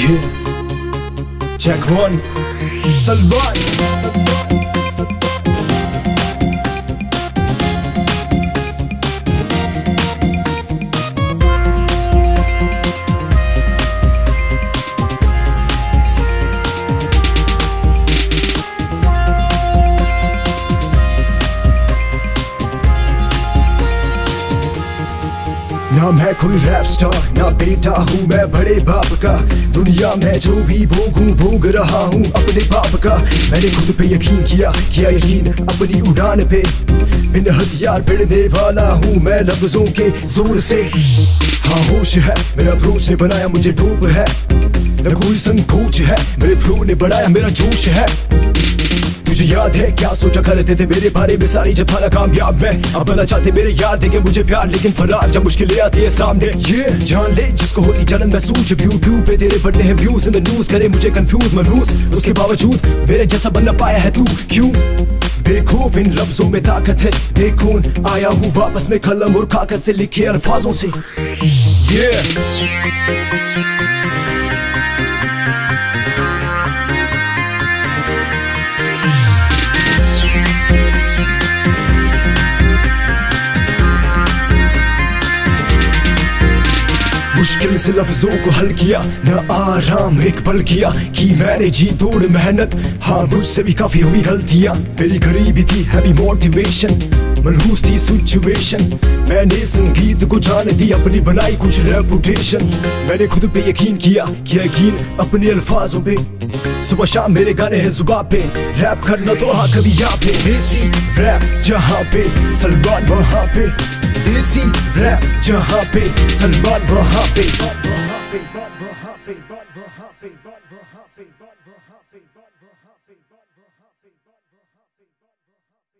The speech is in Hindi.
Yeah. Check one. Salman. ना मैं कोई रैप स्टार, ना बेटा हूँ मैं बड़े बाप का। दुनिया में जो भी भोग रहा हूँ अपने बाप का। मैंने खुद पे यकीन किया यकीन अपनी उड़ान पे। बिन हथियार भिड़ने वाला हूँ मैं लफ्जों के जोर से। हाँ होश है मेरा अप्रोच ने बनाया मुझे डोप है। न कोई संकोच है मेरे फ्लो ने बढ़ाया मेरा जोश है। तुझे याद है क्या सोचा करते थे मेरे बारे में सारी जब था कामयाब मैं। अब बनना चाहते मेरे यार देंगे मुझे प्यार लेकिन फरार जब मुश्किलें आती है सामने। ये जान ले जिसको होती जलन महसूस। व्यू पे तेरे बढ़ते हैं व्यूज इन द न्यूज करे मुझे कंफ्यूज मनहूस। उसके बावजूद मेरे जैसा बनना पाया है तू क्यों? बेखौफ इन लफ्जों में ताकत है। देखून आया हूँ वापस में कलम और कागज से लिखे अल्फाजों से। मुश्किल से लफ्जों को हल किया न आराम एक पल किया कि मैंने जी तोड़ मेहनत। हाँ मुझसे भी काफी हुई गलतियां। मेरी गरीबी थी हैवी मोटिवेशन मनहूस थी सिचुएशन। मैंने संगीत को जान दी अपनी बनाई कुछ रेपुटेशन। मैंने खुद पे यकीन किया यकीन अपने अल्फाजों पे। सुबह शाम मेरे गाने हैं जुबान पे। रैप करना तो हाँ कभी यहाँ पे। देसी रैप जहाँ पे सलमान वहाँ पे। देसी रैप जहाँ पे सलमान वहाँ पे।